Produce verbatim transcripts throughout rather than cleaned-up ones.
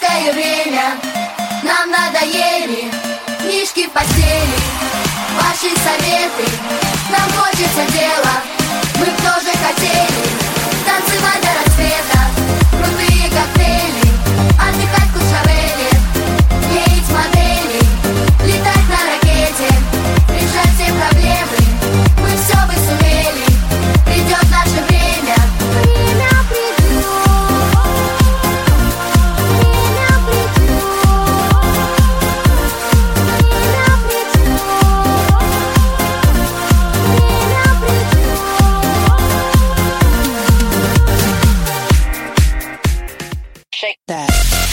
Богатое время, нам надоели книжки в постели, ваши советы, нам хочется дела. Мы б тоже хотели танцевать до рассвета, крутые коктейли, отдыхать в Куршавеле, ездить модели, летать на ракете, решать все проблемы. Мы все бы сумели, придет наше время. Время придет, время придет, время придет, Shake that.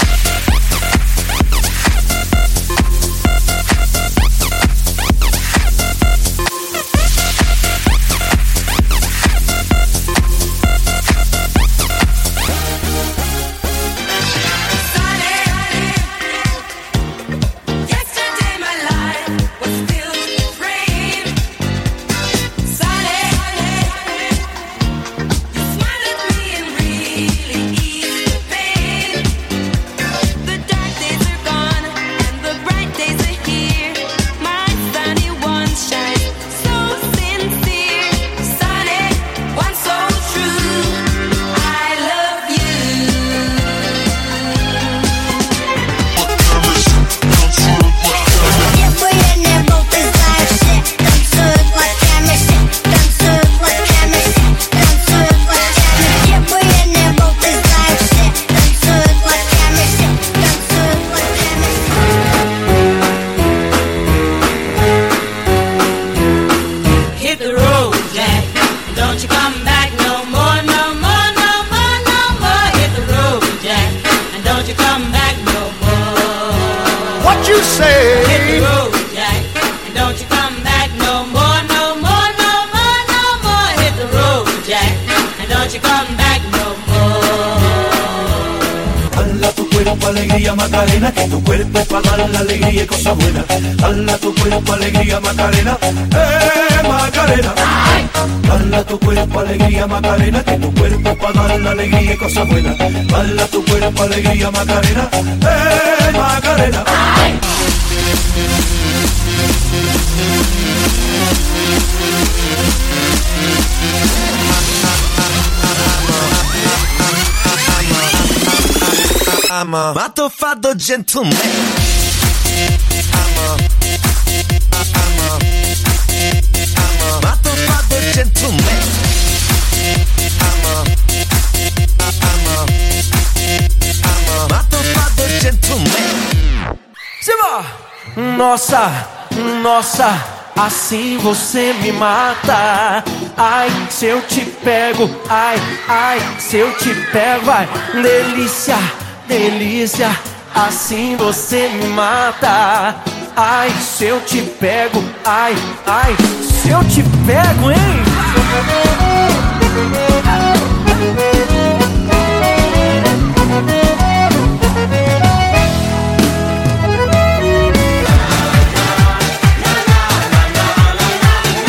Alegría Macarena, que tu cuerpo es para dar la alegría y cosas buenas. Dala tu cuerpo alegría Macarena, eh Macarena. Dala tu cuerpo alegría Macarena, que tu cuerpo es para dar la alegría y cosas buenas. Dala tu cuerpo alegría Macarena, eh Macarena. I'm a matofado gentleman. I'm a, I'm a, I'm a matofado gentleman. I'm a, I'm a, I'm a matofado gentleman. Simba! Nossa, nossa, assim você me mata. Ai, se eu te pego, ai, ai, se eu te pego, ai, delícia. Delícia, assim você me mata. Ai, se eu te pego, ai, ai, se eu te pego, hein?